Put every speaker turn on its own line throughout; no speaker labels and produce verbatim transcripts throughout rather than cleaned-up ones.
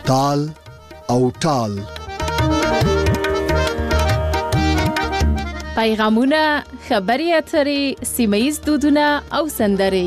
تال او ټال.
پیغامونه، خبري اترې، سیمه‌ییز دودونه او سندرې.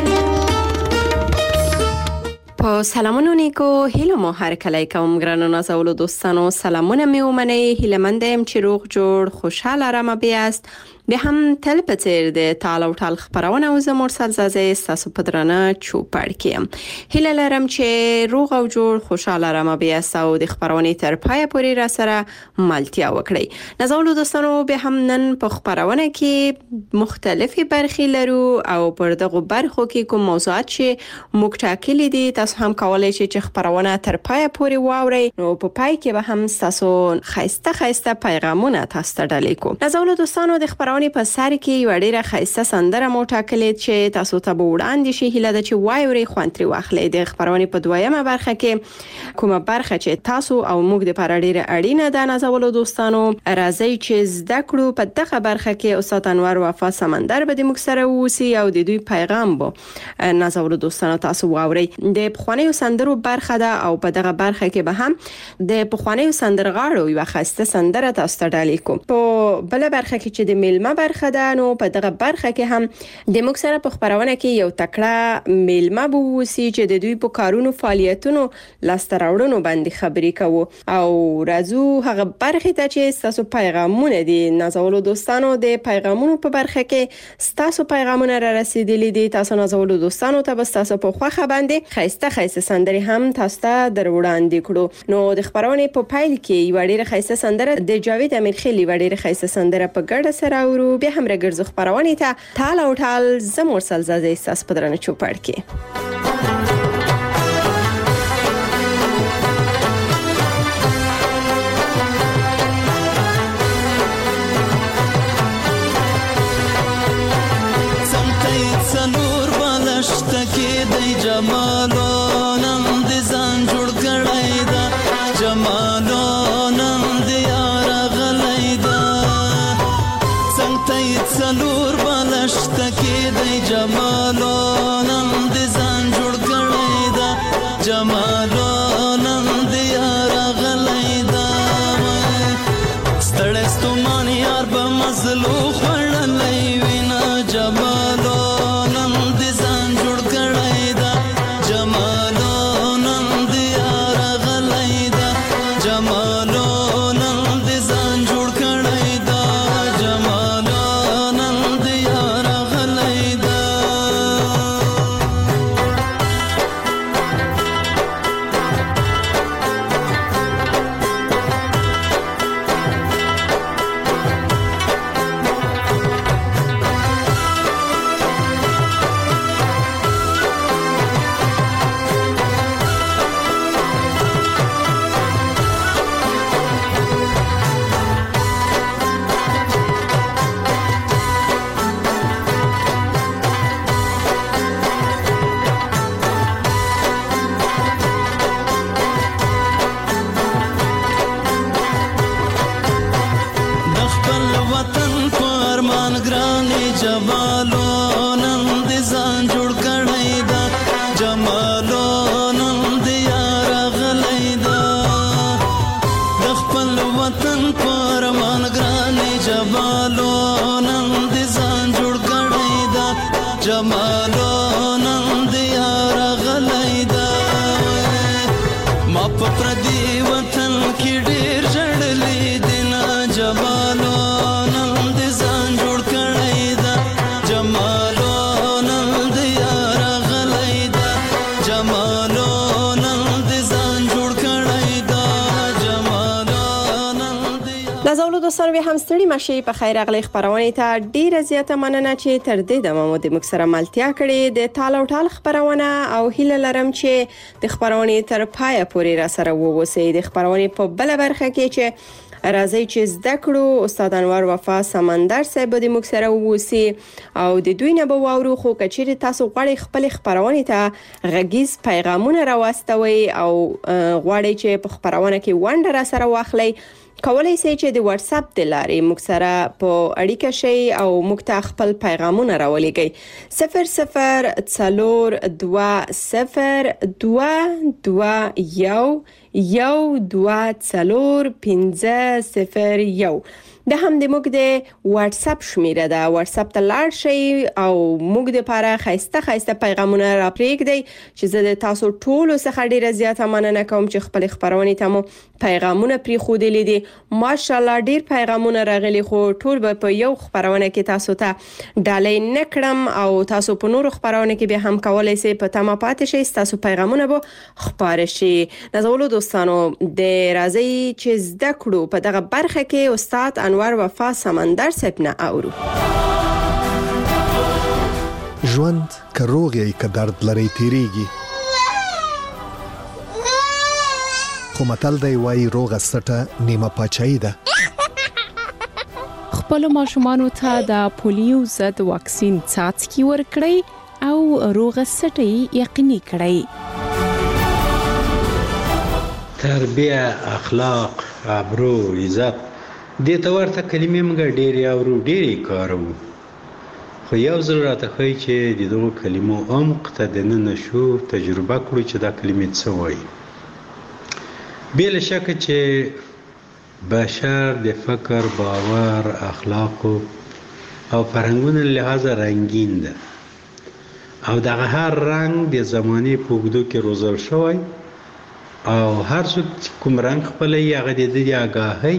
په سلامونو نیکو هیلو مو هر کله کوم ګرانو نازولو دوستانو سلامونه می ومنئ. هیلمندم چې روغ جوړ خوشاله آرام بیاست. به هم تل پتیر د تال او ټال خبرونه او زموږ سلزازه ستاسو په درانه چوپړ کې هیله لرم چې روغ او جوړ خوشاله آرام بیاست او د خبرونه تر پای پورې را سره ملتیا وکړئ. نازولو دوستانو به هم نن په خبرونه کې مختلفي برخې لرو او پر دغه برخو کې کوم موضوعات چې موږ ټاکلي دي تاسو هم کولای شئ چې خبرونه تر پای پورې واورئ. نو په پای کې به هم تاسو خایسته خایسته پیغامونه تاسو ته ډالۍ کوم. نازولو دوستانو د خبرونه په سر کې یو ډیره خایسته سندره مو ټاکلې چې تاسو ته به وړاندې شي. هیله ده چې وایوري خوانتري واخلئ. د خبرونه په دویمه برخه کې کومه برخه چې تاسو او موږ د لپاره ډیره اړینه ده نازولو دوستانو راځي چې زده کړو. په دغه برخه کې استاد انور وفا سمندر به د موږ سره ووسی او د دوی پیغام به نازولو دوستانو تاسو واوري. د پخوانیو سندرو برخه ده او په دغه برخه کې به هم د پخوانیو سندرغاړو یو خاصه سندره تاسو ته ډالۍ کوم. په بل برخه کې چې د میلمه برخه ده نو په دغه برخه کې هم د موږ سره په خبرونه کې یو تکړه میلمه بووسی چې د دوی په کارونو فعالیتونو لاستراوړنو باندې خبرې کوو او راځو هغه برخه ته چې تاسو پیغامونه دي نازولو دوستانو. د پیغامونو په برخه کې تاسو پیغامونه را رسیدلي دي. تاسو نازولو دوستانو ته به تاسو په خوخه باندې خایسته خایسته سندري هم تاسو ته در وړاندې کړو. نو د خبرونه په پایل کې یو ډیره خایسته سندره د جاوید امیرخیلی و ډیره خایسته سندره په ګډه سره ورو بیا هم راګرځو خبرونه ته تال او ټال زموږ سلزازه احساس پدرانه چوپړ کې. دوستانو به هم ستړي مشي په خیر اغلی خبرونه ته ډیره زیاته مننه چې تر دې د مو د مکسره ملتیا کړي د تال او ټال خبرونه او هیله لرم چې د خبرونه تر پای پورې را سره ووسی. د خبرونه په بل برخه کې چې راځي چې زده کړو استاد انور وفا سمندر صاحب د مکسره ووسی او د دوی نه به واورو. خو کچېر تاسو غواړئ خپل خبرونه ته غږیز پیغامونه راوستوي او غواړئ چې په خبرونه کې ونډه را سره واخلئ کولای شئ چې د واتس اپ د لارې موږ سره په اړیکه شئ او موږ ته خپل پیغامونه راولېږئ. صفر صفر څلور دوه صفر دوه دوه یو یو دوه څلور پنځه صفر یو. دا هم د موږ د واتس اپ شمیره ده. واتس اپ ته لاړ شئ او موږ د لپاره خاصه خاصه پیغامونه را پرېږدئ چې زه د تاسو ټولو څخه ډیره زیاته مننه کوم چې خپل خبرونه ته مو پیغامونه پرېښودلي دي. ماشاءالله ډیر پیغامونه راغلي خو ټول به په یو خبرونه کې تاسو ته ډالۍ نکړم او تاسو په نورو خبرونه کې به هم کولای شئ په تمه پاتې شئ. تاسو پیغامونه به خبر شي. نازولو دوستانو د راځي چې زده کړو په دغه برخه کې استاد انور وفا سمندر صاحب نه اورو.
ژوند که روغ یې که درد لري تیریږي، خو متل دی وایي روغه سټه نیمه پاچاهي ده.
خپل ماشومانو ته د پولیو ضد واکسین څاڅکي ورکړئ او روغه سټه یقیني کړئ.
تربیه، اخلاق، ابرو، عزت دې ته ورته کلمې موږ ډېرې اورو، ډېرې کاروو، خو یو ځل راته ښایي چې د دغو کلمو عمق ته دننه شو، تجربه کړو چې دا کلمې څه وایي. بې له شکه چې بشر د فکر، باور، اخلاقو او فرهنګونو له لحاظه رنګین ده او دغه هر رنګ د زمانې په اوږدو کې روزل شوی او هر څوک چې کوم رنګ خپلوي هغه د ده د اګاهۍ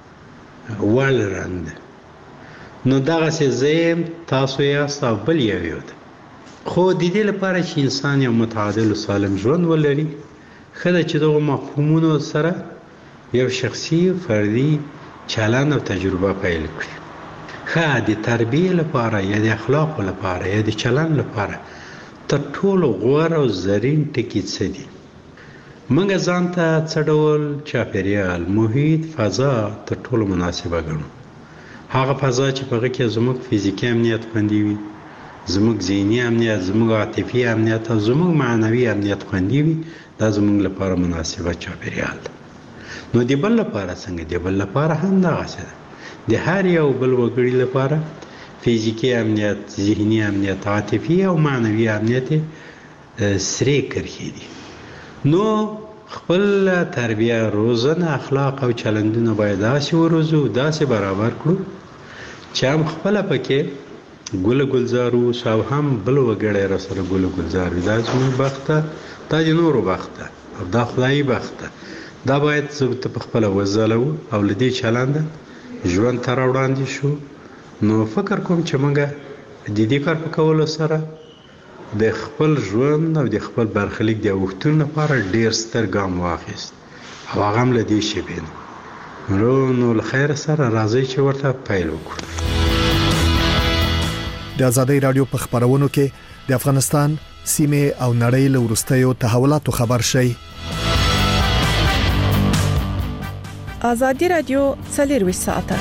وړ رنګ ده. نو دغسې زه یم، تاسو یاست او بل یو یو ده. خو د دې لپاره چې انسان یو متعادل و سالم ژوند ولري، ښه ده چې دغو مفهومونو سره یو شخصي فردي چلند او تجربه پیل کړي. ښه د تربیې لپاره یا د اخلاقو لپاره یا د چلند لپاره تر ټولو غوره او زرین ټکي څه دي؟ موږ ځان ته څه ډول چاپېریال، محیط، فضا تر ټولو مناسبه ګڼو؟ هغه فضا چې په هغه کې زموږ فزیکي امنیت خوندي وي، زموږ ذهني امنیت، زموږ عاطفي امنیت او زموږ معنوي امنیت خوندي وي، دا زموږ لپاره مناسبه چاپېریال ده. نو د بل لپاره څنګه؟ د بل لپاره هم دغسې ده. د هر یو بل وګړي لپاره فزیکي امنیت، ذهني امنیت، عاطفي او معنوي امنیت سرې کرښې دي. نو خپل تربیه، روزنه، اخلاق او چلندونه باید داسې وروزو، داسې برابر کړو چې هم خپله پکې ګل ګلزار اوسو او هم بل وګړی را سره ګل ګلزار وي. دا زموږ بخت ده، دا د نورو بخت ده او دا خدایي بخت ده. دا باید زه ته په خپله وځلوو او له دې چلنده ژوند ته راوړاندې شو. نو فکر کوم چې موږ د دې کار په کولو سره د خپل ژوند او د خپل برخلیک د اوښتون لپاره ډېر ستر ګام واخیست او هغه هم له دې شیبې نه. نو له خیره سره راځئ چې ورته پیل وکړو.
د آزادۍ رادیو په خبرونو کې د افغانستان سیمې او نړۍ له وروستیو تحولاتو خبر شئ.
آزادۍ رادیو څلور ساعته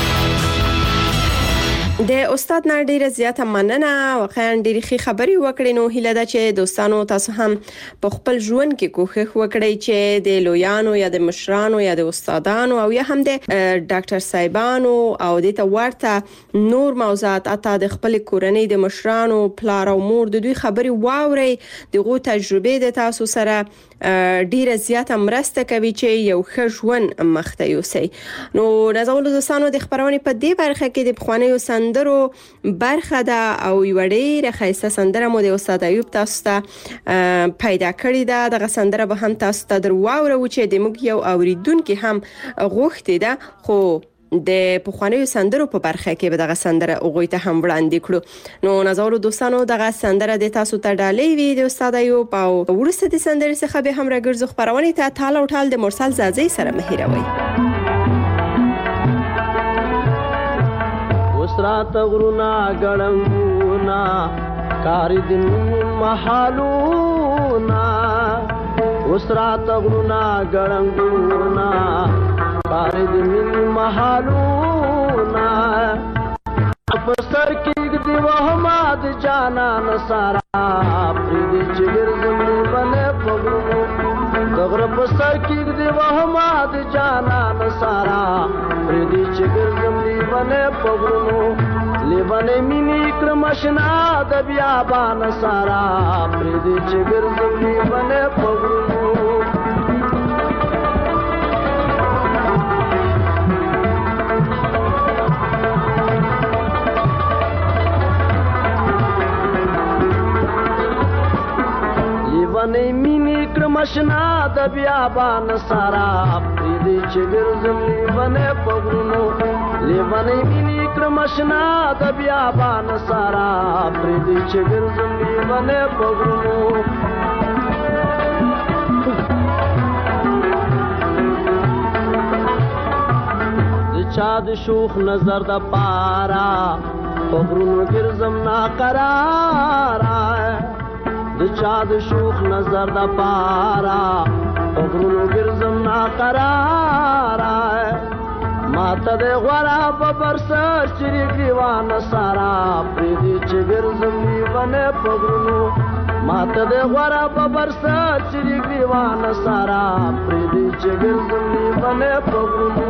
د استاد نه ډیره زیاته مننه. واقعا ډیره ښه خبري وکړې. نو هیله ده چې دوستانو تاسو هم په خپل ژوند کې کوښښ وکړئ چې د لویانو یا د مشرانو یا د استادانو او یا هم د ډاکټر صاحبانو او د ته ورته نور موضوعات اته د خپل کورنۍ د مشرانو، پلار او مور د دوی خبري واورئ. دغه تجربه د تاسو سره ډیره زیاته مرسته کوي چې یو ښه ژوند مخته یوسئ. نو نازولو دوستانو د خبرونه په دې برخه کې د بخوانیو سندرو برخه ده او یو ډیره ښایسته سندره مو د استاد ایوب تاسو ته پیدا کړې ده. دغه سندره به هم تاسو ته درواورو چې د موږ یو اوریدونکو هم غوښتي ده، خو د پخوانیو سندرو په برخه کې به دغه سندره اوغوي ته هم وړاندې کړو. نو نازولو دوستانو دغه سندره د تاسو ته ډالۍ وي د استاد ایوب او ورسته د سندرې څخه به هم راګرځو خبرونه ته تال او ټال د مرسل زازي سره مهیروي.
وسرات غرونا ګړنګونا کار دین محالونا وسرات غرونا ګړنګونا کار دین محالونا افسر کې دی وحمد جانا نصارا پرې چې ګرځم باندې پغلو د غره په سر کېږدي وهمه د جانان سارا پرېږدي چې ګرځم لیونی په غرونو لیونی مینې کړم اشنا د بیابان سارا پرېږدي چې ګرځم لیونی په غرونو لیونی مینې کړم اشنا د بیابان سارا پرېږدي چې ګرځم لیونی په غرونو لیونی مینې کړم اشنا د بیابان سارا پرېږدي چې ګرځم لیونی په غرونو د چا د شوخ نظر د پارا په غرونو ګرځم ناقراره د چا د شوخ نظر د پارا په غرونو ګرځم ناقراره ماته د غوړه په برسر چیرې ګریوان سارا پرېږدي چې ګرځم لیونی په غرونو ماته د غوړه په برسر چیرې ګریوان سارا پرېږدي چې ګرځم لیونی په غرونو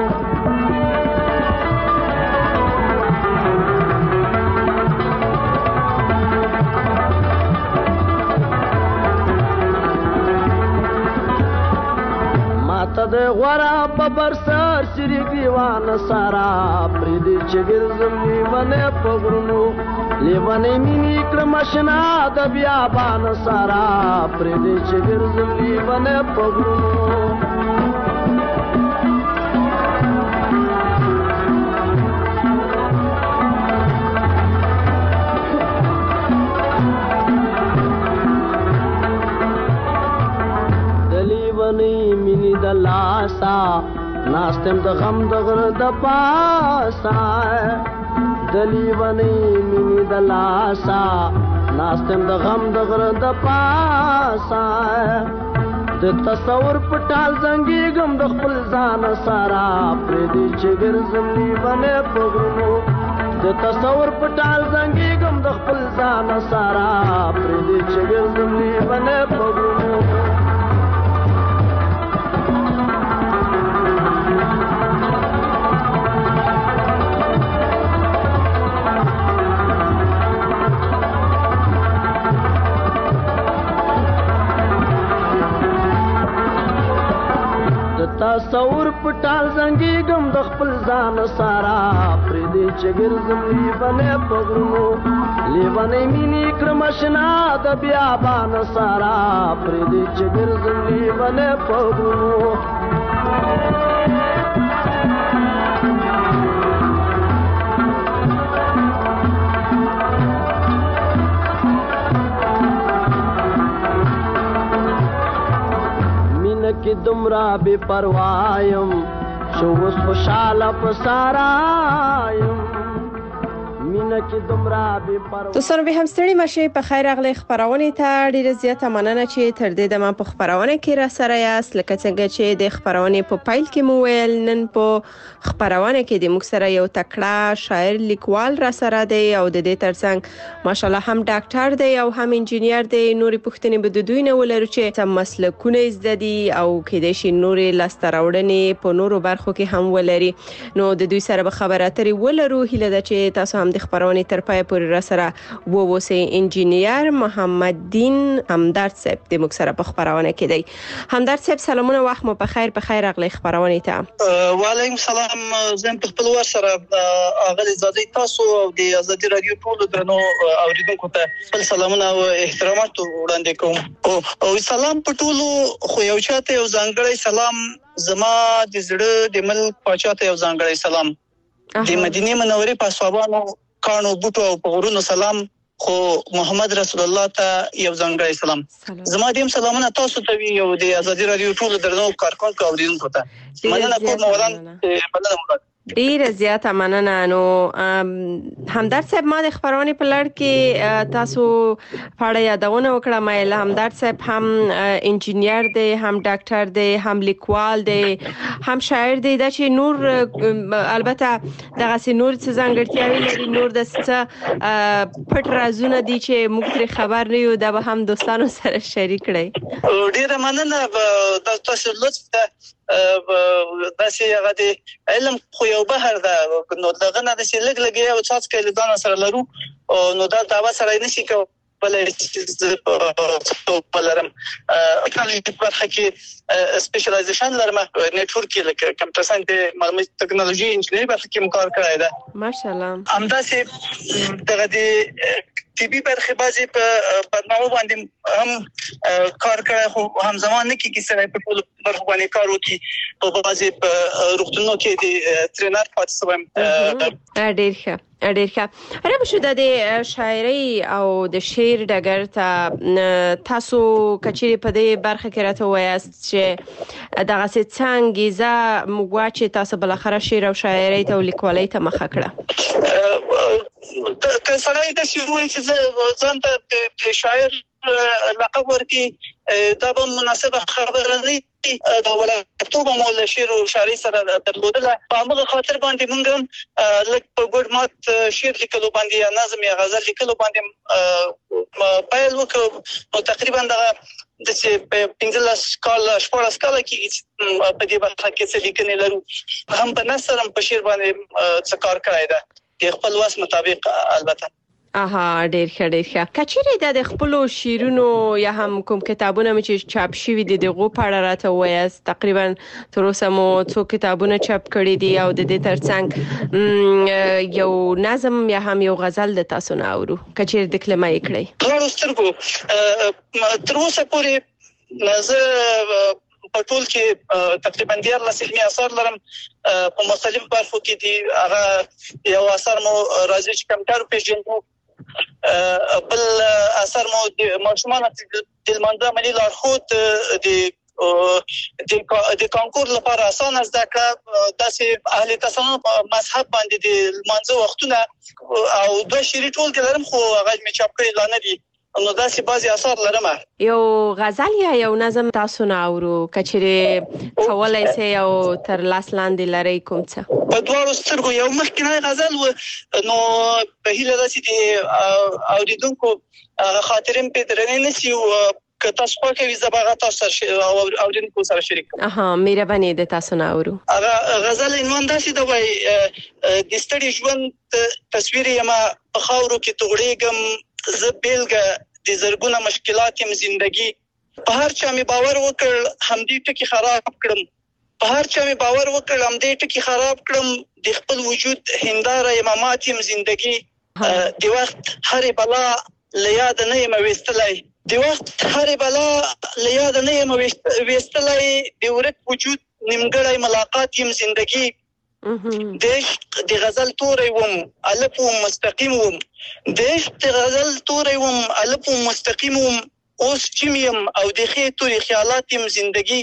ماته د غوړه په برسر سری ګریوان سارا پرېږدي چې ګرځم لیونی په غرونو لیونی مینې کړم اشنا د بیابان سارا پرېږدي چې ګرځم لیونی په غرونو مینی د لاسا ناستم د غم د غره د پاسا دلیونی مینی د لاسا ناستم د غم د غره د پاسا د تصور پټال زنګي غم د خپل ځان سارا پرېږدي چې ګرځم لیونی په غرونو د تصور پټال زنګي غم د خپل ځان سارا پرېږدي چې ګرځم لیونی په غرونو تصور پټال زنګي غم د خپل ځان سارا پرېږدي چې ګرځم لیونی په غرونو لیونی مینې کړم اشنا د بیابان سارا پرېږدي چې ګرځم لیونی په غرونو کې دومره بې پروایم شو اوس خوشحاله په سارایم مینه کې دومره بې پروا
دوستانو به هم ستړي مشي په خیر اغلی خبرونه ته ډیره زیاته مننه چې تر دې دمه په خبرونه کې را سره یاست لکه څنګه چې د خبرونه په پایل کې مو ویل نن په خبرونه کې د موږ سره یو تکړه شاعر لیکوال را سره دی او د دې ترڅنګ ماشالله هم ډاکټر دی او هم انجینیر دی نوري پښتنې به د دوی نه ولرو چې سم مسلکونه زده دي او کېدای شي نوري لاستراوړنې په نورو برخو کې هم ولري نو د دوی سره به خبرې اترې ولرو هیله ده چې تاسو هم د خبرونه تر پای پورې را سره ووسئ انجینیر محمد دین همدرد صاحب د موږ سره په خبرونه کې دی همدرد صاحب سلامونه وخت مو په خیر په خیر اغلی خبرونه ته
وعلیکم السلام زم په خپل ور سره اغلی زادي تاسو او د ازادي رادیو ټول درنو اوریدونکو ته خپل سلامونه او احترامات وړاندې کوم او سلام په ټولو خو یو چاته یو ځانګړی سلام زما د زړه د ملک پاچاته یو ځانګړی سلام د مدینه منورې په صوابانو کانو بوټو او غرونو سلام خو محمد رسول الله ته یو ځانګړی سلام زما دیم سلامونه تاسو ته وی یو د ازادي رادیو ټول درنو کارکونکو اوریدونکو ته مننه کوم ولان مننه
ډیره زیاته مننه. نو همدرد صاحب ما د خبرونه په لړ کې تاسو پاړه یادونه وکړه. مې همدرد صاحب هم انجینیر دی، هم ډاکټر دی، هم لیکوال دی، هم شاعر دی. دا چې نور البته دغه سي نور څه ځانګړتیاوي لري، نور د څه پټ رازونه دي چې موږ ترې خبر نه یو، دا به هم دوستانو سره شریک کړئ.
ډیره مننه تاسو لطف ته داسې هغه د علم خو یو بحر ده، نو دغه نه داسې لږ لږ یو څاڅکی له ځانه سره لرو، نو دا دعوه سره نشي کولی چې په لرم په برخه کې سپیشلایزیشن لرم، نیټورک کې لکه کمپیوټر ساینس معلوماتي ټکنالوژي انجینری برخه کې کار کړی ده.
ماشاءالله.
همداسې دغه د طبي برخه بازي په برنامه باندې هم کار کوي، خو هم زمان نه کې سره په ټول برخه باندې کار وکي، په بازي په روغتونونو کې د ټرینر پاتې سوم.
ډیر ښه ډیر ښه. رب شو د شاعري او د شعر ډګر ته تاسو کچېری په دې برخه کې راته وایاست چې دغه څنګه ز موږ چې تاسو بل اخر شعر او شاعري ته لیکوالۍ ته مخه کړه.
که سړی د شروع چې ځان ته شاعر لقب ورکي دا به مناسبه خبره نه وي، دا ولایتوب مو له شعر او شاعري سره درلودله. په هغه خاطر باندې موږ هم لکه په ګډ مات شعر لیکلو باندې یا نظم یا غزل لیکلو باندې پیل وکړو. نو تقریبا دا د چې په پنځلس کال شپږ کال کې په دې برخه کې څه لیکنې لرو، هم په نثر هم په شعر باندې څه کار کړی ده د خپل واس مطابق. البته
اها ډیر ښه ډیر ښه. کچېری د خپل شیرونو یا هم کوم کتابونه چې چاپ شوي دي دغه په اړه راته وایاست. تقریبا تر اوسه مو څو کتابونه چاپ کړي دي او د دې ترڅنګ یو نظم یا هم یو غزل د تاسو نه اورو کچېری د کلمه یې کړی.
غواړم سترګو تر اوسه پورې زه په ټول کې تقریبا ډیر لسمه اثر لرم په مختلف برخو کې دي. هغه یو اثر مو راځي چې کمپیوټر پیژنو، بل اثر مو د ماشومان د لمانځه ملي لارښود د د کانکور لپاره اسانه زده کړه، داسې اهل تصنف مذهب باندې د لمانځه وختونه او دوه شری ټول کې لرم، خو هغه مې چاپ کړی لا نه دي. نو داسې بعضی اثار لرم.
یو غزل یا یو نظم تاسو نه اورو کچېری کولای سي او تر لاس لاندې لري کوم څه؟
په دواړو سترګو یو مخکینی غزل و، نو په هیله داسې دي اوریدونکو خاطرم په درنه نسی او که تاسو خو کوي زباغه تاسو او اوریدونکو سره شریک.
اها مهرباني د تاسو نه اورو.
هغه غزل عنوان داسې دی وای د ستړي ژوند تصویر یما په خاورو کې توغړېږم، زه بیلګه د زرګونه مشکلات یم زندگی، په هر چا می باور وکړ همدې ټکی خراب کړم، په هر چا می باور وکړ همدې ټکی خراب کړم، د خپل وجود هنداره یم مات یم زندگی، د وخت هر بلا لیاد نه یم وستلای، د وخت هر بلا لیاد نه یم وستلای، د ورک وجود نیمګړی ملاقات یم زندگی، د عشق د غزل تورې وم الف و مستقیم وم، د عشق د غزل تورې وم الف و مستقیم وم، اوس چیم یم او د خې تورې خیالات یم زندگی،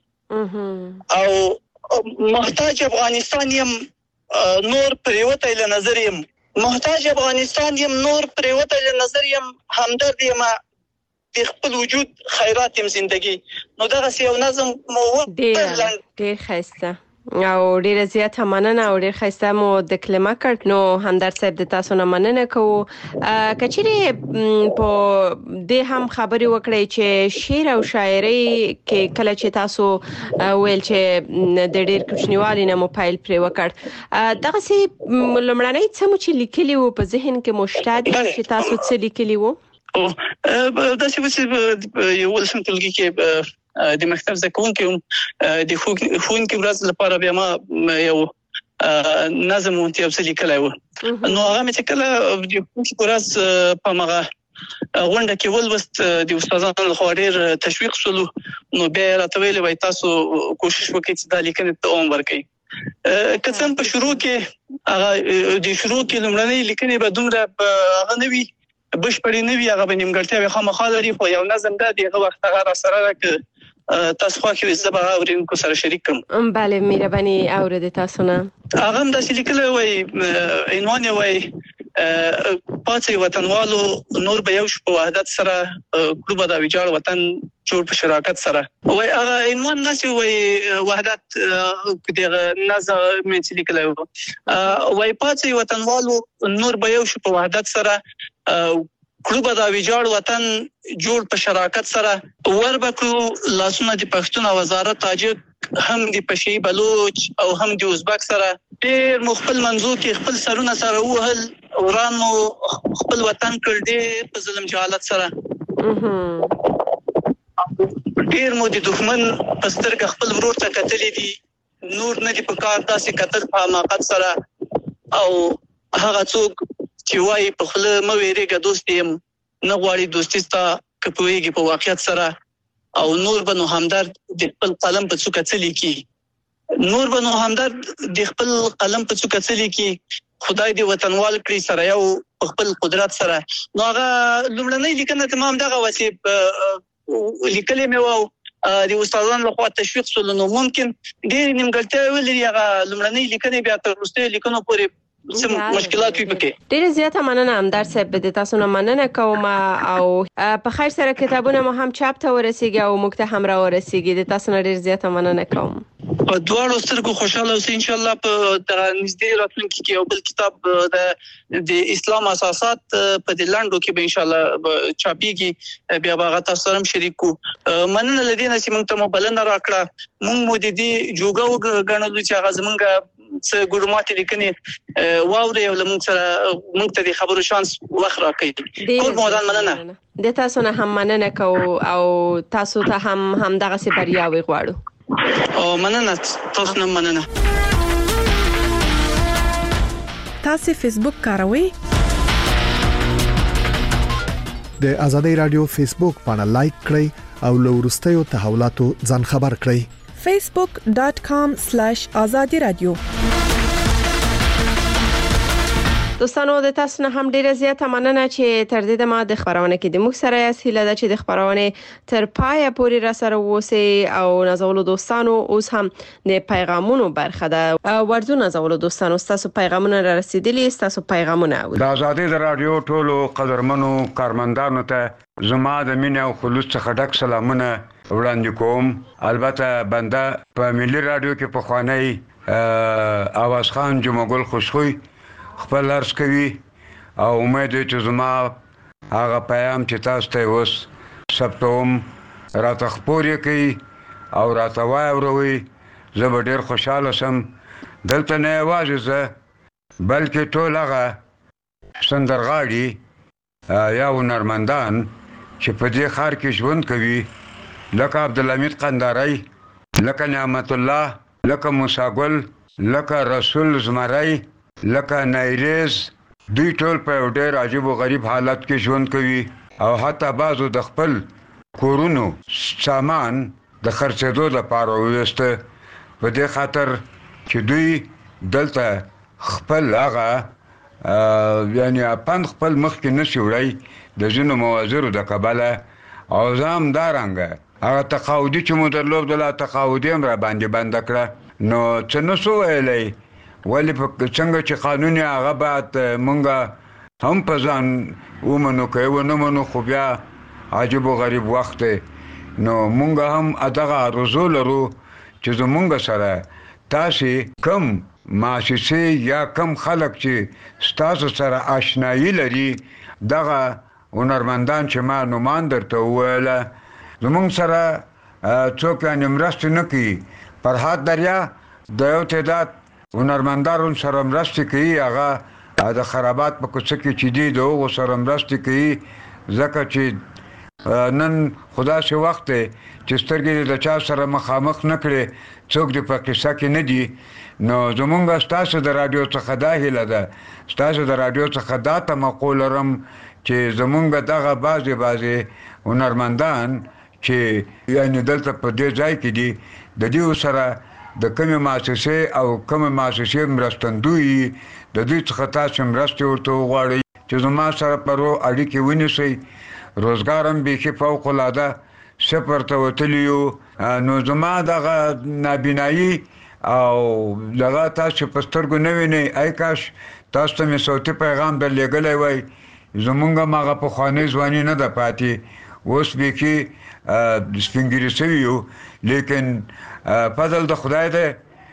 او محتاج افغانستان یم نور پریوتی له نظر یم، محتاج افغانستان یم نور پریوتی له نظر یم، همدرد یم د خپل وجود خیرات یم زندگی. نو دغه یو نظم مو
ډیر ډیر ښایسته او ډیره زیاته مننه او ډیر ښایسته مو د کلمه کړ. نو همدرد صاحب د تاسو نه مننه کوو. کچېری په دې هم خبري وکړی چې شعر او شاعري کې کله چې تاسو ویل چې د ډیر کوچنیوالي نه مو پیل پرې وکړ، دغه سي لمړنۍ څه مو چې لیکلي وو په ذهن کې مشتاد چې تاسو څه لیکلي وو؟
داسې چې یو ولسم ټولګي کې د مکتب زده کوونکي هم د ښوونکي ورځ لپاره بیا ما یو نظم او تیاب څه لیکلی و، نو هغه مې چې کله د ښوونکي ورځ په مغه غونډه کې ولوست د استادانو لخوا ډېر تشویق شولو، نو بیا راته ویلې وای تاسو کوشش وکړئ چې دا لیکنې ته دوام ورکړئ. که څه په شروع کې هغه د شروع کې لومړنۍ لیکنې به دومره هغه نه وي بشپړې نه وي، هغه به نیمګړتیاوې خامخا لري، خو یو نظم دا د هغه وخت هغه را سره ده که تاسو خو کې زبا اورینکو سره شریک کوم.
بله مهرباني اورید تاسو نه.
هغه هم د لیکل وای عنوان وای پاتې وطنوالو نور به یو په وحدت سره کلوب د ویجاړ وطن جوړ په شراکت سره وای هغه عنوان نشي وای وحدت دغه نظم مې لیکل وای پاتې وطنوالو نور به یو په وحدت سره کلوب د ویجاړ وطن جوړ په شراکت سره وربکو لاسونه د پښتون وزارت تاجک هم د پشي بلوچ او هم د ازبک سره ډېر مخبل منځو کې خپل سرونه سره وهل ورانو خپل وطن کړ دې په ظلم جهالت سره ډېر مو د دښمن پستر خپل ورور ته کتلې دي نور نه دي په کار داسې کتل په حماقت سره او هغه څوک چې وای په خله مو ویریګه دوست يم نه غواړي دوستي ستا کپويږي په واقعیت سره او نور بنو همدرد د خپل قلم په څوکه چلی کی نور بنو همدرد د خپل قلم په څوکه چلی کی خدای دې وطنوال کړی سره یو خپل قدرت سره نو هغه لومړنۍ لیکنه تمام دغه وسی لیکلې مې وو د استادانو لخوا تشویق سول نو ممکن ډېر نیمګړتیا ولري هغه لومړنۍ لیکنه بیا تر وروسته لیکنو پورې سم مشکلات وي پکې
ډېر زیاته مننه همدار صاحب د تاسو نه مننه کوم او په خیر سره کتابونه مو هم چاپ ته ورسیږي او موږ ته هم را ورسیږي د تاسو نه ډېر زیاته مننه کوم
په دواړو سترګو خوشاله اوسئ ان شاء الله په نږدې راتلونکي کې یو بل کتاب د د اسلام اساسات په د لاندو کې به ان شاء الله چاپيږي بیا به تاسو سره شریک کو مننه لدينا چې موږ ته مبلنه راکړه موږ مو د دې جوګو غنلو چې هغه زمونږ څه ګډماتې لیکنې واوري او موږ سره موږ ته د خبرو شانس وخت راکړي ټول مودان مننه
د تاسو نه هم مننه کو او تاسو ته هم هم دغه سي بریاوي غواړو
او مننه تاسو نه مننه
تاسو فیسبوک کاروئ
د ازادي رادیو فیسبوک باندې لایک کړئ او له ورستیو تحولاتو ځان خبر کړئ
facebook dot com slash azadi radio
دوستانو د تاسو نه هم ډیره زیاته مننه چې تر دې دمه د خبرونه کې د موږ سره یاست هیله ده چې د خبرونه تر پایه پورې را سره اوسئ او نازولو دوستانو اوس هم د پیغامونو برخه ده ورځو نازولو دوستانو تاسو پیغامونه را رسیدلی تاسو پیغامونه
د ازادي رادیو ټولو قدرمنو کارمندانو ته زما د مینې او خلوص څخه ډک سلامونه وړاندې کوم البته بنده په ملي رادیو کې په خواني اواز خان جمعګل خوشخوي خپل عرض کوي او امید چې زما هغه پیغام چې تاسو ته اوس ثبتوم راته خبرې کوي او راته وایي زه به ډېر خوشاله شم دلته نه یوازې زه بلکې ټول هغه سندرغاړي یا هنرمندان چې په دې ښار کې ژوند کوي لکه عبدالحمید قنداري لکه نعمت الله لکه موسی ګل لکه رسول زمری لکه نایریز دوی ټول په ډېر عجیب او غریب حالت کې ژوند کوي او حتی بعضو د خپل کورونو سامان د خرڅېدو لپاره وویسته په دې خاطر چې دوی دلته خپل هغه یعنی اپند خپل مخ کې نشي وړی د ځینو موازیرو د کبله او زم دارنګه هغه تقاعدي چې مو درلود د تقاعدي هم را باندې بند کړه نو څه نسو ویلی ولی په څنګه چې قانوني هغه بعد مونږه هم په ځان ومنو کوي ونه منو خو بیا عجیب او غریب وخت نو مونږ هم ادغه رسو لرو چې زمونږ سره تاسو کم مؤسسې یا کم خلک چې ستاسو سره آشنایی لري دغه هنرمندان چې ما نومان درته وویله زمونږ سره څوک یې مرسته نه کوي فرهاد دریا د یو تعداد هنرمندان سره مرسته کوي هغه د خرابات په کوڅه کې چې دی د هغو سره مرسته کوي ځکه چې نن خدا شي وخت چې سترګې د چا سره مخامخ نه کړي څوک د په قصه کې نه دي نو زمونږ ستاسو د رادیو څخه دا هیله ده ستاسو د رادیو څخه دا تمقو لرم چې زمونږ دغه بعضې بعضې هنرمندان چې یعنې دلته په دې ځای کې دي د دې سره د کومې مؤسسې او کومې مؤسسې مرستندوی د دوی څخه تاسو مرستې ورته وغواړئ چې زما سره په رو اړیکې ونیسئ روزګار هم بیخي فوق العاده سفر ته وتلیو نو زما دغه نابینایی او دغه تاسو په سترګو نه وینئ ای کاش تاسو ته مې صوتي پیغام در لېږلی وای زمونږ هم هغه پخوانۍ ځواني نه ده پاتې اوس بیخي سپینګیري سوي یو لیکن فضل د خدای دی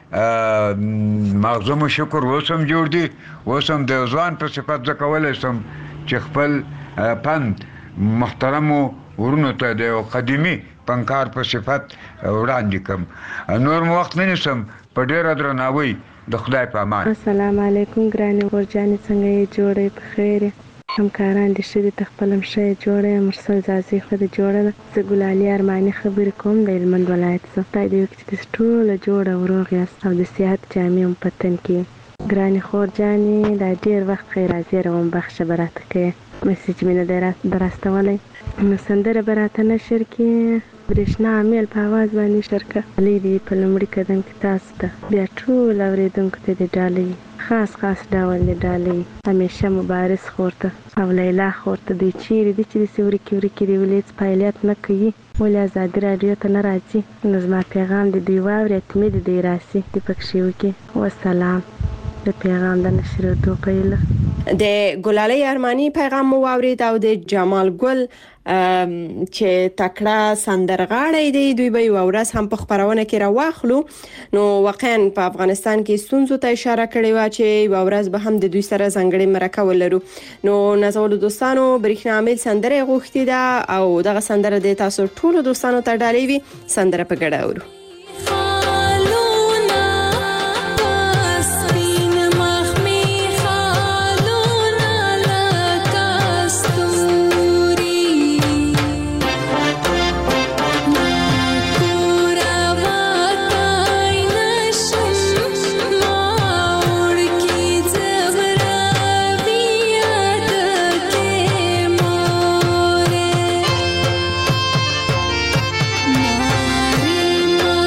مغزه مو شکر اوس هم جوړ دي اوس هم د ځوان په صفت زه کولی شم چې خپل پند محترمو ورونو ته د یو قدیمي پنکار په صفت وړاندې کړم نور مو وخت نه نیسم په ډېره درناوي د خدای په امان.
السلام علیکم ګرانې غورجانې څنګه یې جوړې په خیر همکاران دې ښه دي ته خپل هم ښه یې جوړه مرسل ځاځي خو دې جوړه ده زه ګلالي ارماني خبرې کوم د هلمند ولایت څخه خدای دې وکړي چې تاسو ټوله جوړه او روغ یاست او د صحت جامې هم په تن کې ګرانې خورجانې دا ډېر وخت خیر راځي روم بخښه به راته کوې مسیج مې نه دی دراستولی نو سندره به راته نشر کې برېښنا امیل په اواز باندې شرکه علي دې په لومړي قدم کې تاسو ته بیا ټول اورېدونکو ته دې ډالۍ خاص خاص ډول دې ډالۍ همیشه مبارز خور ته او لیلا خور ته دوی چیرې دي چې داسې ورکې ورکې دې ولې هېڅ فعالیت نه کوي ولې ازادي راډیو ته نه راځي نو زما پیغام دې دوی واوري حتمي دې دوی راسي دې پکښې وکړي وسلام د پیغام د نشرېدو په هیله
د ګلالۍ ارماني پیغام مو واورید او د جمال ګل چې تکړه سندرغاړی دی دوی به یو ورځ هم په خبرونه کې راواخلو نو واقعا په افغانستان کې ستونزو ته اشاره کړې و چې یو ورځ به هم د دوی سره ځانګړې مرکه ولرو نو نازولو دوستانو برېښنا امیل سندره غوښتې ده او دغه سندره د تاسو ټولو دوستانو ته ډالۍ وي سندره په ګډه اورو
Mare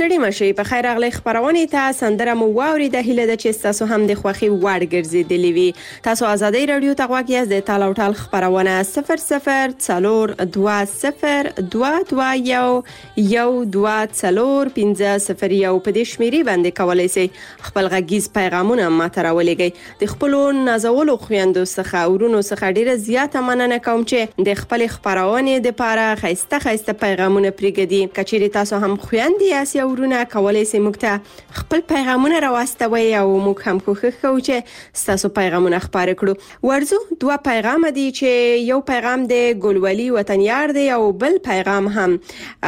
ستړي مشي په خیر اغلی خبرونه ته سندره مو واوري د هیله د چې تاسو هم د خوخي وړ ګرځیدلی وي. تاسو آزادۍ رادیو ته غواړئ از د تاله او ټال خبرونه صفر صفر څلور دوه صفر دوه دوه یو یو دوه څلور پنځه صفر یو په دې شمیرې باندې کولای شئ خپل غږیز پیغامونه ماته راولېږئ. د خپل نازولو خويندو څخه ورونو څخه ډیره زیاته مننه کوم چې د خپل خبرونه د پاره خيسته خيسته پیغامونه پرېږدي. کچېرې تاسو هم خويندې یاست یا ورونه کولای شئ موږ ته خپل پیغامونه راوستوي او موږ هم کوښښ کوو چې تاسو پیغامونه خبرې کړو. ورزو دوه پیغام دي چې یو پیغام د ګلولي وطنیار دی او بل پیغام هم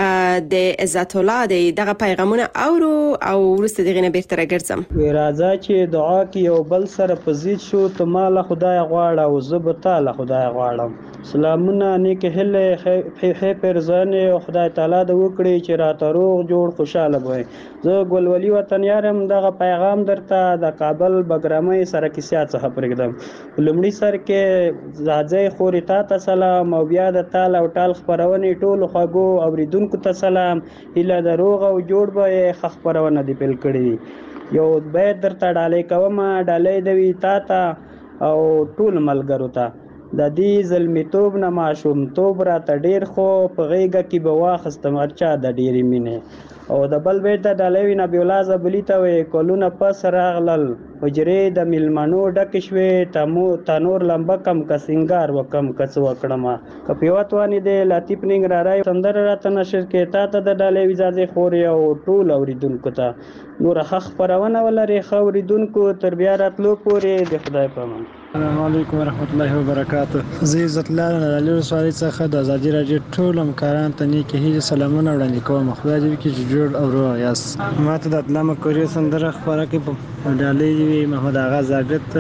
د عزت الله دی. دغه پیغامونه اورو او ورسته دغه نه بیرته راګرځم.
راځه چې دعا کې یو بل سره پزید شو ته مال خدای غواړه او زه به تعالی خدای غواړم. سلامونه نیک هله خې پرزانه خدای تعالی د وکړي چې راته روغ جوړ خوشاله وي. زه ګلولي وطنیارم دغه پیغام درته د کابل بګرامۍ سره کیسه څخه پرېږدم. لومړی سر کې زاځي خوري ته سلام او بیا د تعالی او ټال خبرونه ټول خواګو اوریدونکو ته سلام. هله د روغ او جوړ به خبرونه دی پل کړی. یو بیت درته ډالې کوم ډالې دوي تا ته او ټول ملګرو ته د دې زلمیتوب نه ماشوم توب را ته ډیر خو په غیګه کې به واخستم ارچا د ډیری مینه او د بل بیت د ډالوی نبی الله زبلی ته وي کولونه پس راغلل حجرې د ملمنو ډک شوې تمو تنور لمبه کم کا سنگار وکم کڅ وکړما کپیوتوانی د لطیف ننګ را راي سندر راته نشر کې تا ته د ډالوی اجازه خوري او ټول اوریدونکو ته نور حق پرونه ولري خوریدونکو تر بیا راتلو پورې د خدای په امان.
السلام علیکم ورحمت الله وبرکاته. زه عزت الله نړۍ رسوالۍ څخه د آزادۍ راډیو ټول همکاران ته نیکه هیله سلامونه وړاندې کوم. خدای دې وکړي چې جوړ او روغ یاست. ما ته د اتلامه کوریه سندره خبره کې په ډالۍ محمد آغا زاګت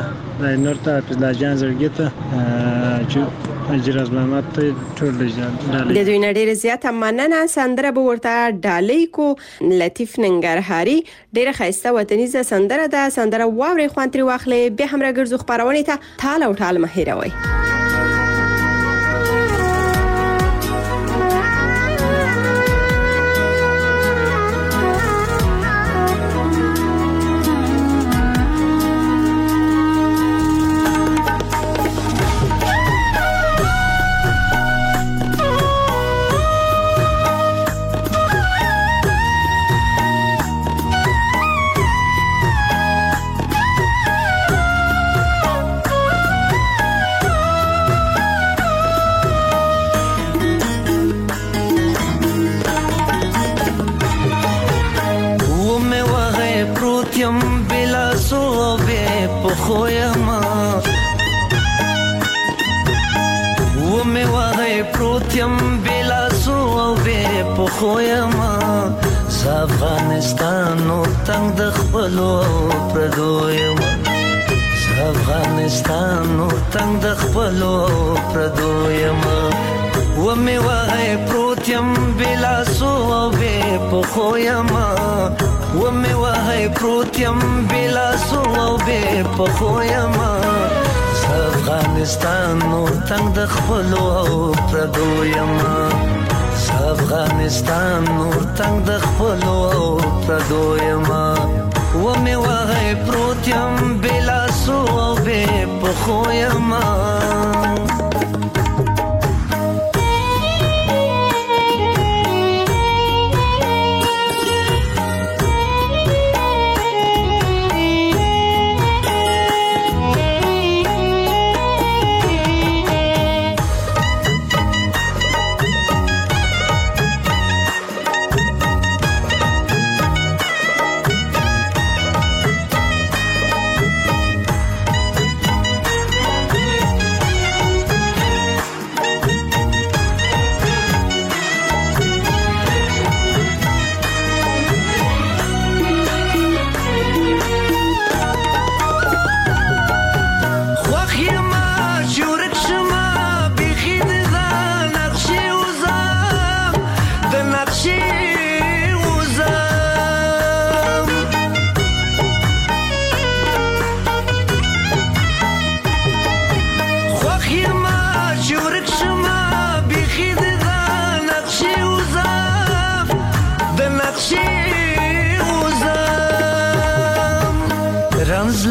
د نور ته فضل جان زړګي ته چې اجراز محمد ته ټول ډالۍ
د دوی نړۍ زیاته مننه. سندره به ورته ډالۍ کو. لطیف ننګرهاري ډیره خسته وطنیزه سندره ده. سندره واوري خوان تر واخلې به هم راګرځو خبرونه ته تاله او ټال مهیروي.
افغانستان او تنگ د خپلو پردویم افغانستان او تنگ د خپلو پردویم و می وای پروتیم بلا سو او به پخویم و می وای پروتیم بلا سو او به پخویم افغانستان او تنگ د خپلو پردویم افغانستان نور تنگ د خپلو پردویم و می وای پروتیم بلا سو او به پخویم.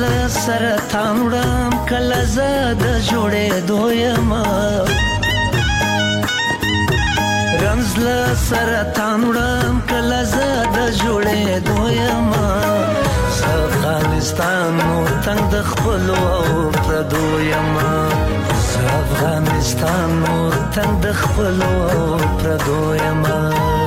سرطان وړم کله زه د جوړېدو یمه رمز له سرطان وړم کله زه د جوړېدو یمه زه افغانستان نور تنګ د خپلو او پردو یمه زه افغانستان نور تنګ د خپلو او پردو یمه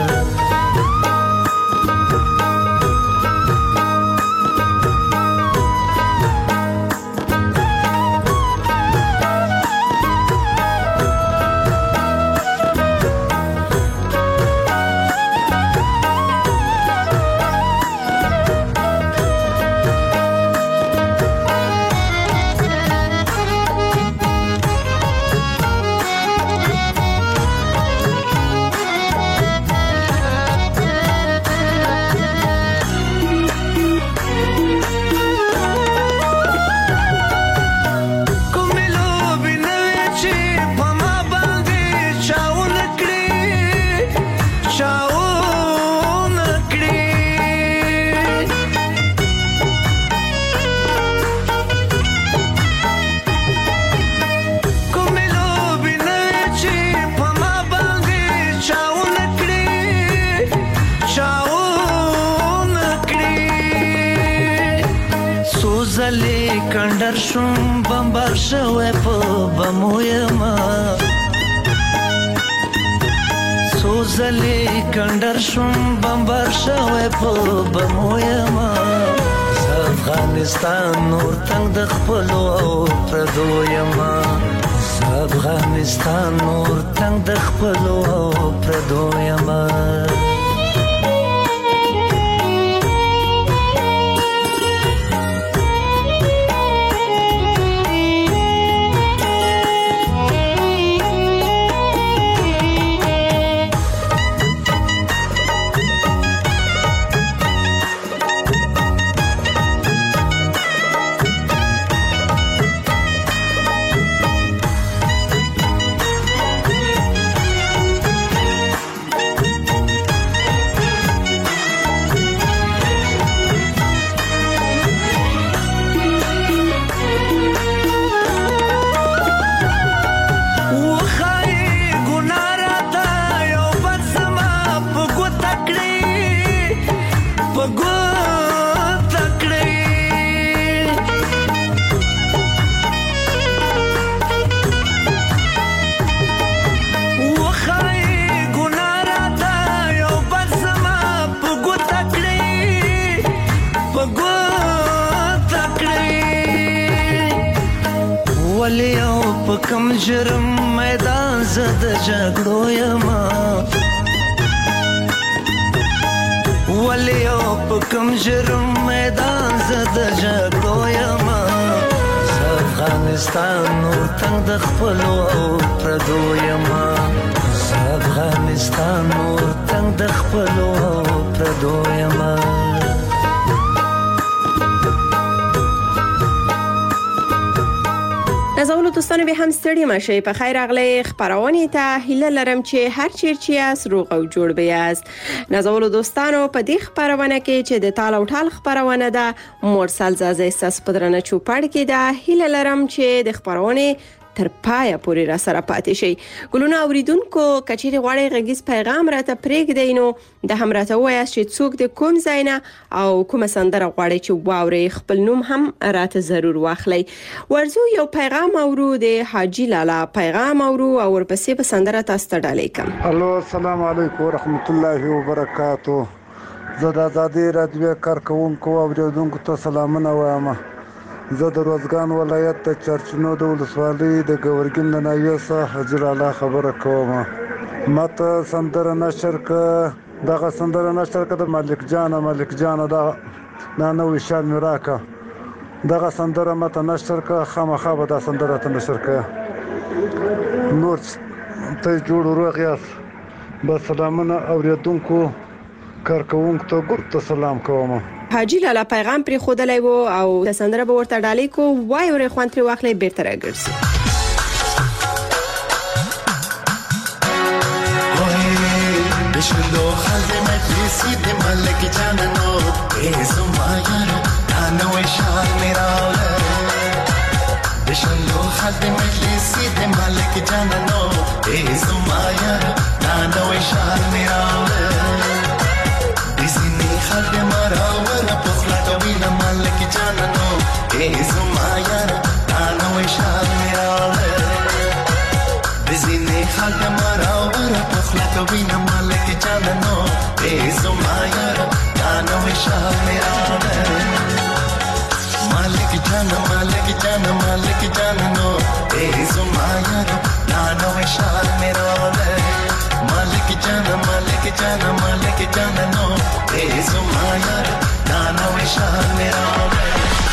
کندر شوم بمبار شوی په بمو یما سوزلی کندر شوم بمبار شوی په بمو یما افغانستان نور تنګ د خپلو او پردو یما افغانستان نور تنګ د خپلو او پردو یما کم جرم میدان زد جګړو یما ولی او په کم جرم میدان زد جګړو یما افغانستان نور تنګ د خپلو او پردو یما افغانستان نور تنګ د خپلو او پردو یما
نازولو دوستانو به هم ستړي مشي په خیر اغلی خبرونه ته هیله لرم چې هر چیرچی اس روغ او جوړ بیاست. نازولو دوستانو په دې خبرونه کې چې د تال او ټال خبرونه ده مرسل زازه احساس پدرنه چوپړ کې ده هیله لرم چې د خبرونه تر پایه پورې را سره پاتې شي. ګلونه اوریدونکو کچېری غواړي غږیز پیغام راته پرېږدئ نو د هم راته وایاست چې څوک د کوم ځای نه او کومه سندره غواړي چې واوري خپل نوم هم راته ضرور واخلئ. ورزو یو پیغام اورو د حاجی لالا پیغام اورو او ورپسې به سندره تاسو ته ډالۍ کوم.
الو السلام علیکم ورحمت الله وبرکاتو. زه د آزادۍ راډیو کارکونکو او اوریدونکو ته سلامونه وایم. زه د روزګان ولایت د چرچنو د ولسوالۍ د ګورګین د ناحیې څخه حاجی لالا خبره کوم. ماته سندره نشر که دغه سندره نشر که د ملک جان ملک جان د نه نو شال میراکه دغه سندره ماته نشر که خامخا به دا سندره ته نشر که نور ته جوړ روغ یاست. بس سلامونه اوریدونکو کارکونکو ته ګورته سلام کوم.
حاجی لالا پیغام پر خودلای وو او د سندره به ورته ډالۍ کو وای ورې خوان تر واخلې بیرته راګرځي.
بشلو خزمت رسید ملک جاننو ای زما یارو نوې شال مې راوړه د شلو خال د مجلسي د مالک جانانو ای زما یار دا نوې شال مې راوړه د ځینې خال د مراور په خلا کوي نه مالک جانانو ای زما یار دا نوې شال مې راوړه د ځینې خال د مراور په خلا کوي نه مالک جانانو ای زما یار دا نوې شال مې راوړه مالک جانا مالک جانا مالک جانا نو اے زما یار دا نوې شال مې راوړه مالک جانا مالک جانا مالک جانا نو اے زما یار دا نوې شال مې راوړه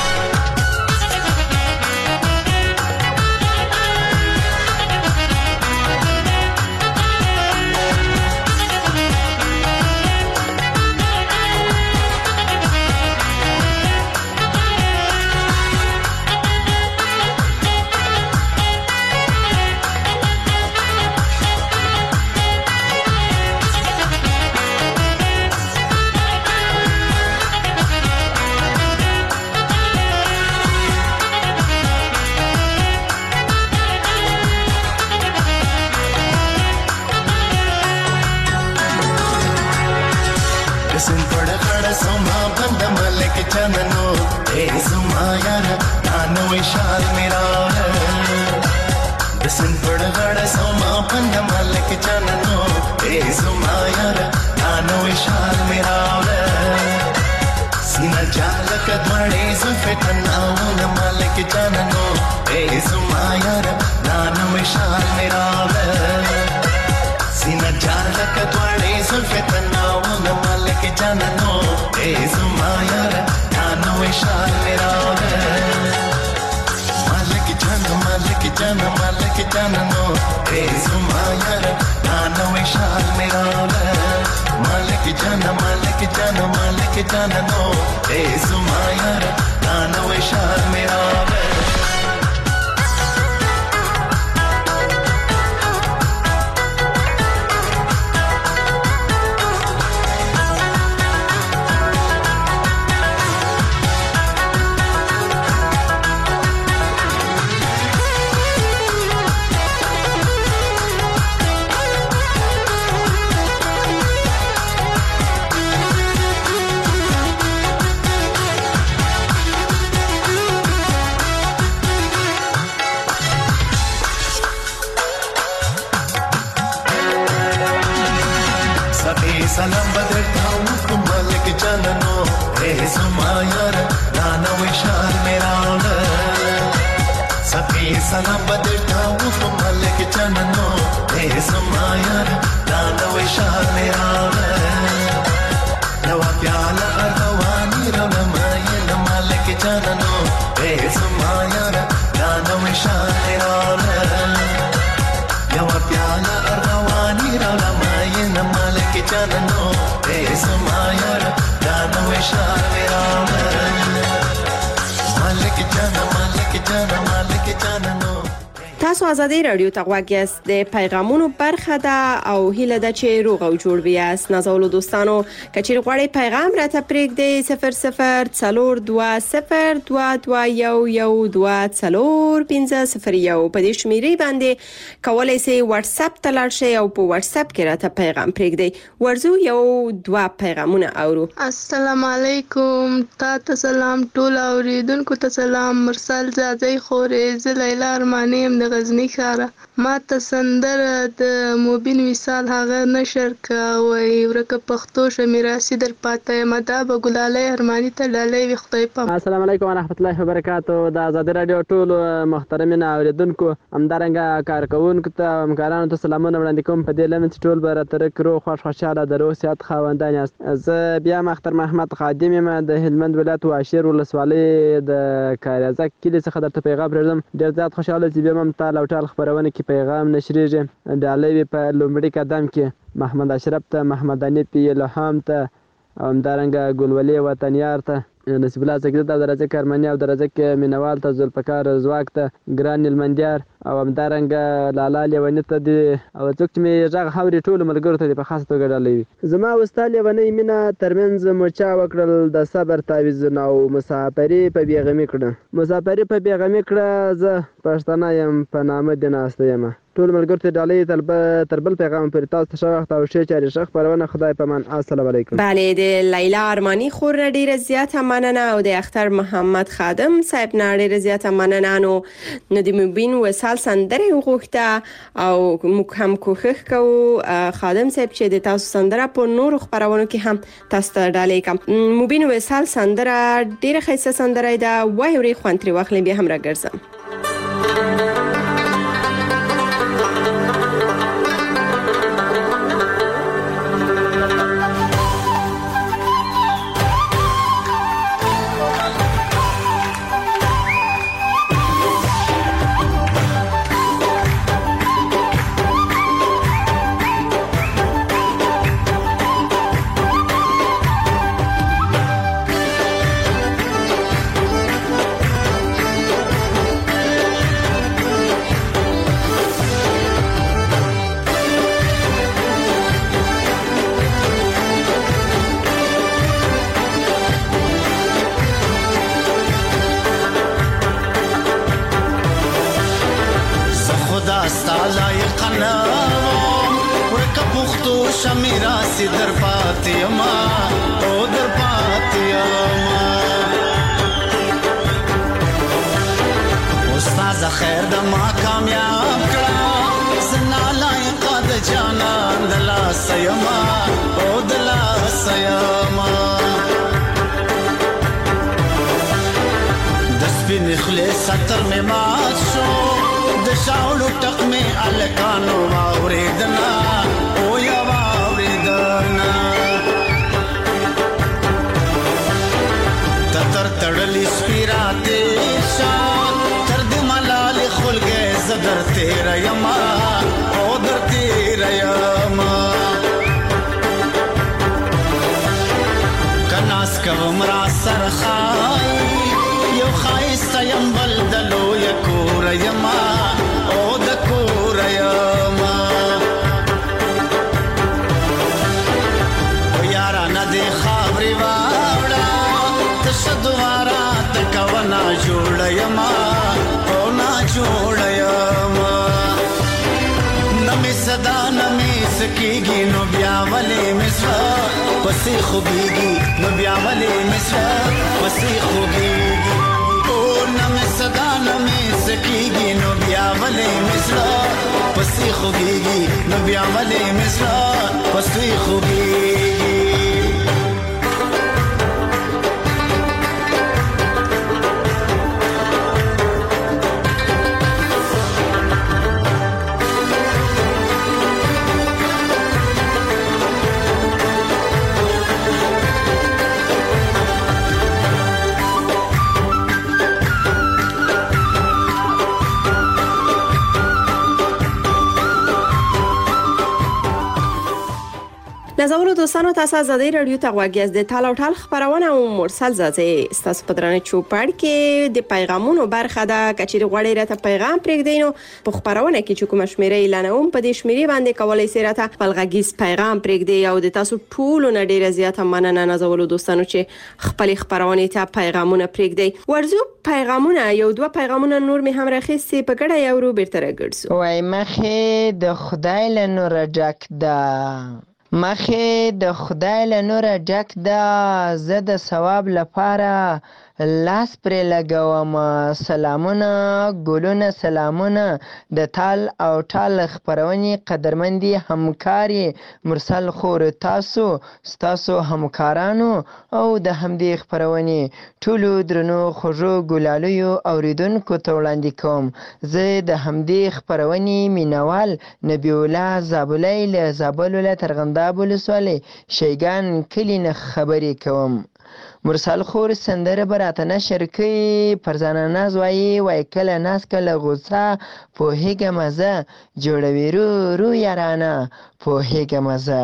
جانانو اے زما یار دا نوې شال مې راوړه د سن پړ غړ سما پند مالک جانانو اے زما یار دا نوې شال مې راوړه سینا جالک دړې زفتنا ون مالک جانانو اے زما یار دا نوې شال مې راوړه سینا جالک دړې زفتنا ون مالک جانانو اے زما یار نوې شال مې راوړه مالک جانا مالک جانا مالک جانا نو اے زما یار دا نوې شال مې راوړه مالک جانا مالک جانا مالک جانا نو اے زما یار دا نوې شال مې راوړه سلام بدر تاو کوم مالک جانانو اے زما یار دا نوې شال مې راوړه سپي سلام بدر تاو کوم مالک جانانو اے زما یار دا نوې شال مې راوړه نو پیاله ارواني رمه یې مالک جانانو اے زما یار دا نوې شال مې راوړه نو پیاله ارواني رمه یې مالک جانانو اے زما یار دا نوې شال مې راوړه مالک جانا مالک جانا مالک جانانو
تاسو ازادي رادیو ته غوږ یاست د پیغامونو برخه ده او هیله ده چې روغ او جوړ بیاست نازولو دوستانو کچیر غواړئ پیغام راته پرېږدئ صفر صفر څلور دوه صفر دوه دوه یو یو دوه څلور پنځه صفر یو په دې شمیرې باندې کولای شئ واتس اپ ته لاړ شئ او په واتس اپ کې راته پیغام پرېږدئ ورزو یو دوه پیغامونه اورو
السلام علیکم تاسو سلام ټول اوریدونکو ته سلام مرسل زادی خورې زه لیلا ارمانیم غزنی ښار ما ته سندره د موبین وصال هغه نشر کوي ورکه پښتو شمیراسي در پاتې مدا به ګلالي ارماني ته لاله وي خدای په
السلام علیکم ورحمت الله وبرکاتہ د آزاد رادیو ټول محترمین اوریدونکو همدارنګه کارکونکو ته همکارانو ته سلامونه وړاندې کوم په دې لمن ټول به تر کرو خوش خوشاله درو سیات خواندان یاست زه بیا مختر محمد خادم یم د هلمند ولایت واشیر ولسوالۍ د کاریزک کلی څخه درته پیغام پرېږدم ډېر زیات خوشاله چې بیا هم ټال او ټال خبرونه کې پیغام نشریږي ډالۍ په لومړي قدم کې محمد اشرف ته محمد انیف الهام ته او همدارنګه ګلولي وطنیار ته نصیب الله سګرت او درجه کرمنی او درجه مینوال ته ذوالفقار زواک ته ګران المندیار او همدارنګه لالا لیونی ته دي او څوک چې مې غږ اوري ټولو ملګرو ته په خاصه توګه ډالۍ زما او ستا لیونۍ مینه ترمنځ مو چا وکړل د صبر تعویضونه او مسافري په بېغمي کړه مسافري په بېغمي کړه زه پښتانه یم په نامه دې ناسته یم ټول ملګرو ته ډالۍ تر بل پیغام پورې تاسو ته ښه وخت او ښې چارې ښه خپرونه خدای په امان السلام علیکم
بله د لیلا ارماني خور ډیره زیاته مننه او د اختر محمد خادم صاحب نه ډیره زیاته مننه نو نو د مبین وصال سندره وغوښته او موږ هم کوښښ کوو خادم صاحب چې د تاسو سندره په نورو خپرونو کې هم تاسو ته ډالۍ کوم مبین وصال سندره ډیره ښایسته سندره ده وای ورې خوند ترې واخلئ بیا هم راګرځم
در پاتیما او در پاتیما استاد خیر د ما کامیاب کړه زنا لایق د جانان دلا سیما او دلا سیما د سپین خلیص ستر می مات شو د شاولو ټق می الکانو اوریدنا او یا تر تړلی سپیراته شان تر دې ملال خلګې زدر تیر یما او در تیر یما کناس کوم را سرخای یو خایست یم بلدلو یکور یما او د کور یما او یارا نه دی خبري دوارا تکونا جوړ یما او نا جوړ یما نمې صدا نمې سکیږي نو بیا ولې مصر پسې خوږيږي نو بیا ولې مصر پسې خوږيږي او نمې صدا نمې سکیږي نو بیا ولې مصر پسې خوږيږي نو بیا ولې مصر پسې خوږيږي
نازولو دوستانو تاسو آزادۍ رادیو ته غوږ د تال او ټال خبرونه او مرسل زازې تاسو په درنه چوپړ کې د پیغامونو برخه ده کچېر غوړې راته پیغام پرېږدئ نو په خبرونه کې چې کوم شمیرې اعلانوم په دې شمیرې باندې کولای شئ راته بلغږیز پیغام پرېږدئ او د تاسو ټولو نه ډیره زیاته مننه نازولو دوستانو چې خپل خبرونه ته پیغامونه پرېږدئ ورزو پیغامونه یو دوه پیغامونه نور می هم راخېستي په ګډه یو رو بیرته راګرځو
وای مخې د خدای له نور جک ده مخې د خدای له نوره ډک ده زه د ثواب لپاره لاس پرې لګوم سلامونه ګلونه سلامونه د تال او ټال خپرونې قدرمندي همکاري مرسل خور تاسو ستاسو همکارانو او د همدې خپرونې ټولو درنو خوږو ګلالیو اوریدونکو ته وړاندې کوم زه د همدې خپرونې مینوال نبی الله زابلی له زابل له ترغنداب ولسوالۍ شیګان کلي نه خبرې کوم مرسل خور سندره براته نشر کوي فرزانه ناز وایي وای کله ناز کله غوسه پوهېږم زه جوړوي رو رو یارانه پوهېږم زه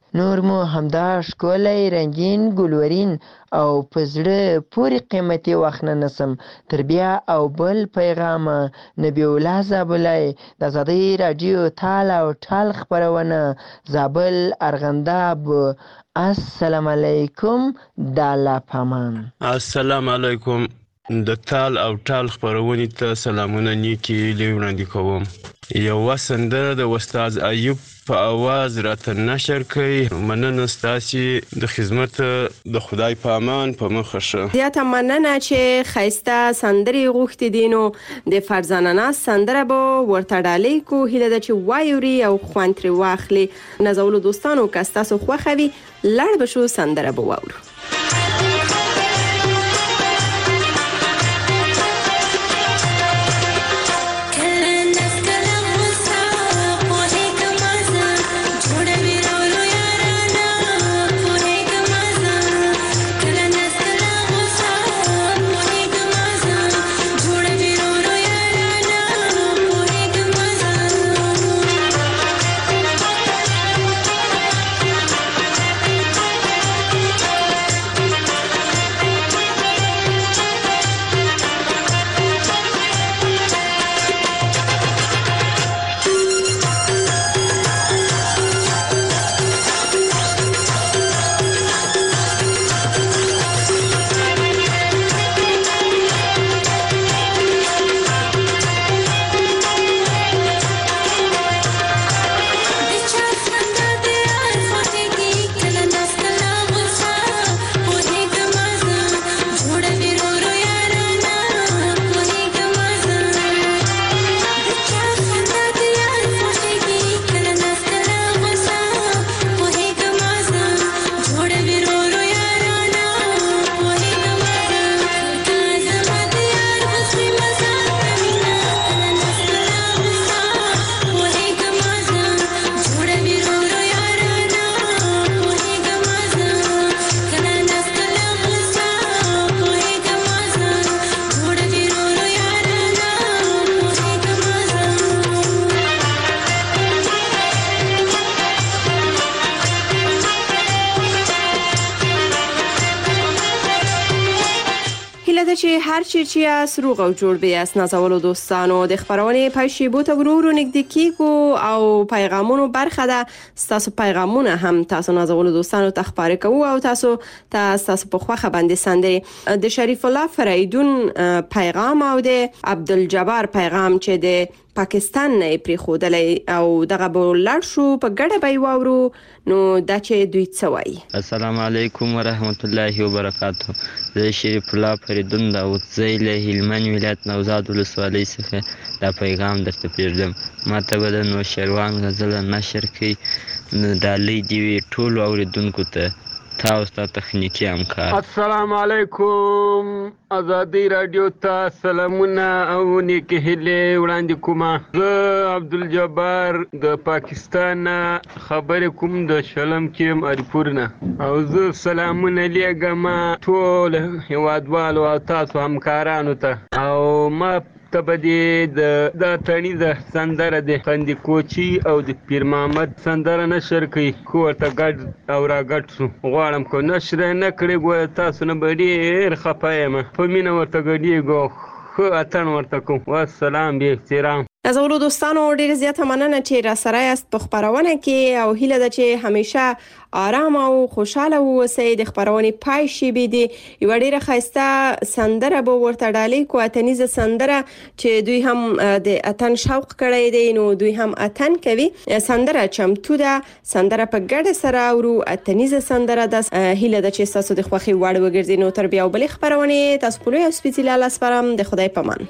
نور مو همدا ښکلی رنګین ګلورین او په زړه پورې قیمتي وخت نه نسم تر بیا او بل پیغام نبی الله زابلی د ازادۍ راډیو تال او ټال خپرونه زابل ارغنداب. السلام علیکم د الله پامان.
السلام علیکم. د تال او ټال خپرونې ته سلامونه نیکې هیلې وړاندې کوم. یوه سندره د استاد ایوب په اواز راته نشر کړئ. مننه ستاسې د خدمت د خدای په امان په مخه شه.
زیاته مننه چې ښایسته سندرې غوښتې دي نو د فرزانه سندره به ورته ډالۍ کو. هیله ده چې وایوري او خوند ترې واخلي. نازولو دوستانو که ستاسو خوښه وي لړ به شو سندره به واورو. چې هر چی چې اس روغ او جوړ بیاس نازولو دوستانو د خبرونه پښیبو ته ورورو نږدې کیګو او پیغامونو برخه ده. تاسو پیغامونه هم تاسو نازولو دوستانو ته خبرې کوو او تاسو تاسو په خوخه باندې سندري د شریف الله فریدون پیغام او د عبدالجبار پیغام چې د پاکستان نه پری خودلې او دغه بولړ شو په ګډه بای وورو نو دا چې دوی څوي.
السلام علیکم ورحمت الله وبرکاته. زه شریف الله فریدون دا وځي له هلمند ولایت نوزاد ولسوالۍ څخه دا پیغام درته پیژدم. ماته به نو شروان غزل نشر کی ډالۍ دی ټول اوریدونکو ته تاسو ته تخنیکی همکار.
السلام علیکم. ازادي رادیو ته سلامونه او نیک هیلې وړاندې کوم. زه عبدالجبار د پاکستان خبرې کوم د شلم کې اریپور نه او زه سلامونه لیږم ټول هیوادوالو او تاسو همکارانو ته او ما ته به دې د دا تڼي د سندره د قندي کوچي او د پیر محمد سندره نشر کوي خو ورته ګډ او را ګډ شو غواړم کو نشر نه کړي ګویا تاسو نه به ډېر خفه یم په مینه ورته ګډېږو خو اتن ورته کوم. والسلام بی احترام.
نازولو دوستانو ډیر زیاته مننه چې را سره یاست په خبرونه کې او هیله ده چې همیشه آرام او خوشاله اوسئ. د خبرونه پای شي بي دي یو ډیره خاصه سندره به ورته ډالۍ کو اتنیزه سندره چې دوی هم د اتن شوق کړی دی نو دوی هم اتن کوي. سندره چمتو ده سندره په ګډه سره ورو اتنیزه سندره ده. هیله ده چې تاسو د خوخي وړ وګرځي نو تر بیا بل خبرونه تاسو په لوی سپیڅلي الله سپارم د خدای پامان.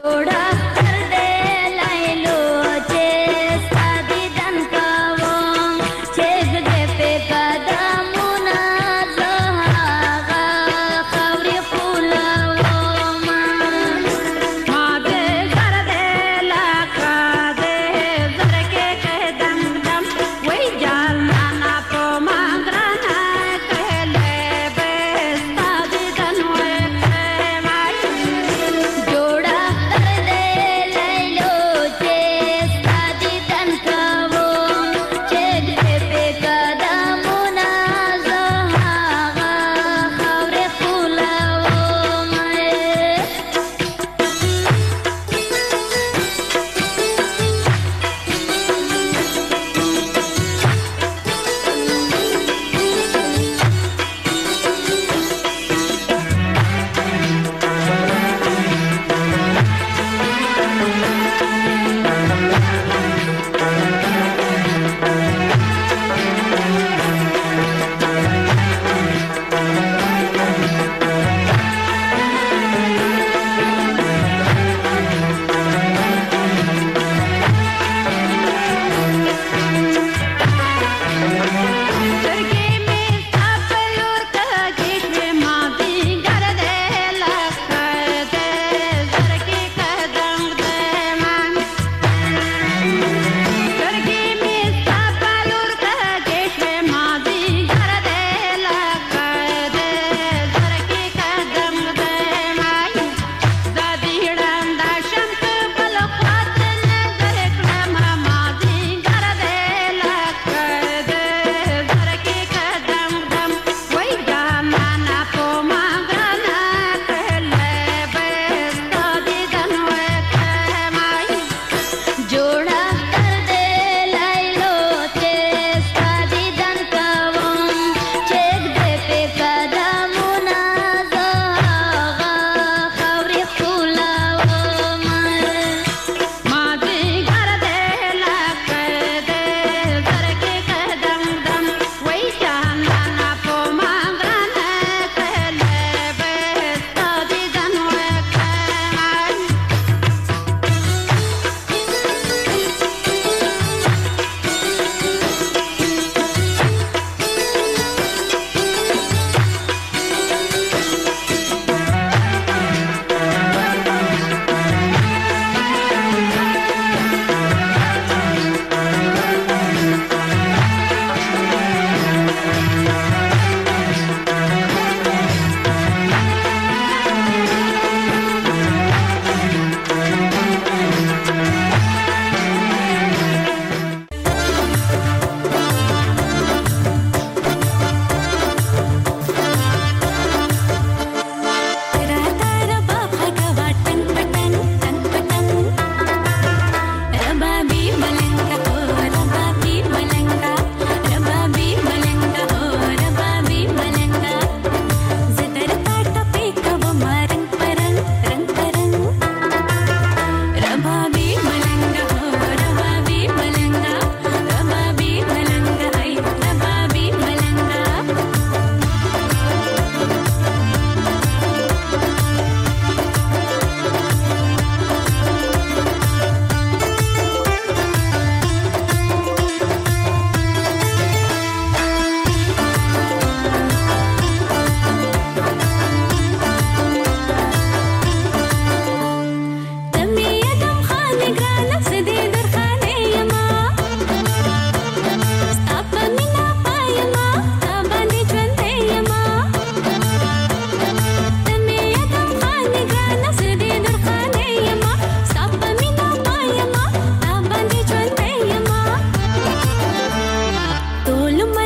Joda,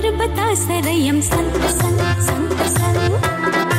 पर्वता सरयं सन् सन् सन् सन्